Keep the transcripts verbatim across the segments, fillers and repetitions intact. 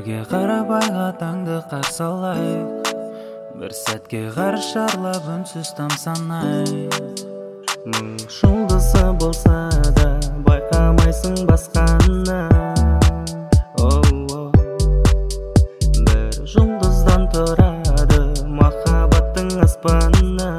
бірге қарап айға таңды қарсы алайық, бір сәтке ғарыш шарлап үнсіз тамсанайық. Мың жұлдызы болса да байқамайсың басқаны. Бір жұлдыздан тұрады махаббаттың аспаны.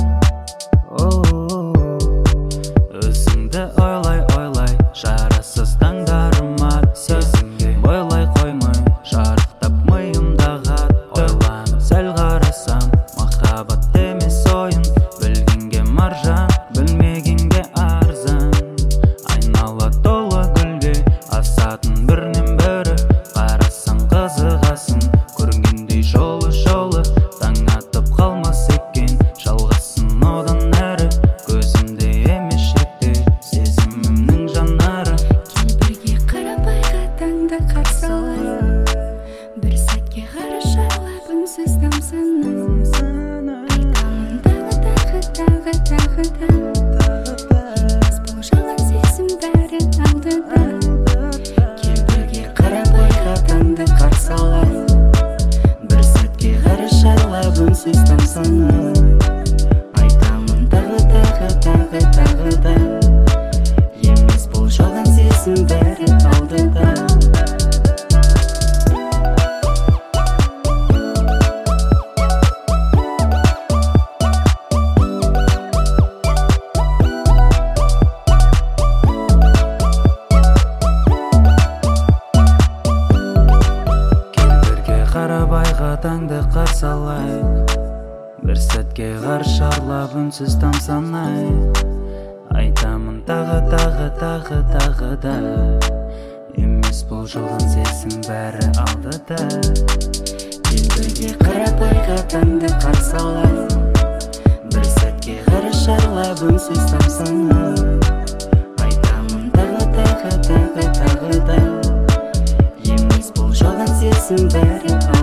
Өзіңді ойлай ойлай жарасыз таңдарыма сезімге бойлай қоймай жарықтап миымдағы ойланып сәл қарасам, махаббат емес ойын, білгенге маржан, білмегенге арзан. Айнала толы гүлге асатын бірінен бірі, қарасаң қызығасың, көргендей жолы жолы таң атып қалмас екен, жалғасын одан әрі. Көзімде емес шетте сезімімнің жанары. Кел бірге қарап айға таңды қарсы алайық, бір сәтке ғарыш шарлап үнсіз тамсанайық. Айтамын тағы тағы тағы тағы да, емес бұл жалған сезім бәрі алдыда. Кел бірге қарап айға таңды қарсы алайық, бір сәтке ғарыш шарлап үнсіз тамсанайық. Айтамын тағы тағы тағы тағы да, емес бұл жалған сезім бәрі алдыда. Қарап айға таңды қарсы алайық, бір сәтке ғарыш шарлап үнсіз тамсанайық. Айтамын тағы тағы тағы тағы да, емес бұл жалған сезім бәрі алдыда. Кел бірге қарап айға таңды қарсы алайық, бір сәтке ғарыш шарлап үнсіз тамсанайық. Айтамын тағы тағы тағы тағы да, емес бұл жалған сезім бәрі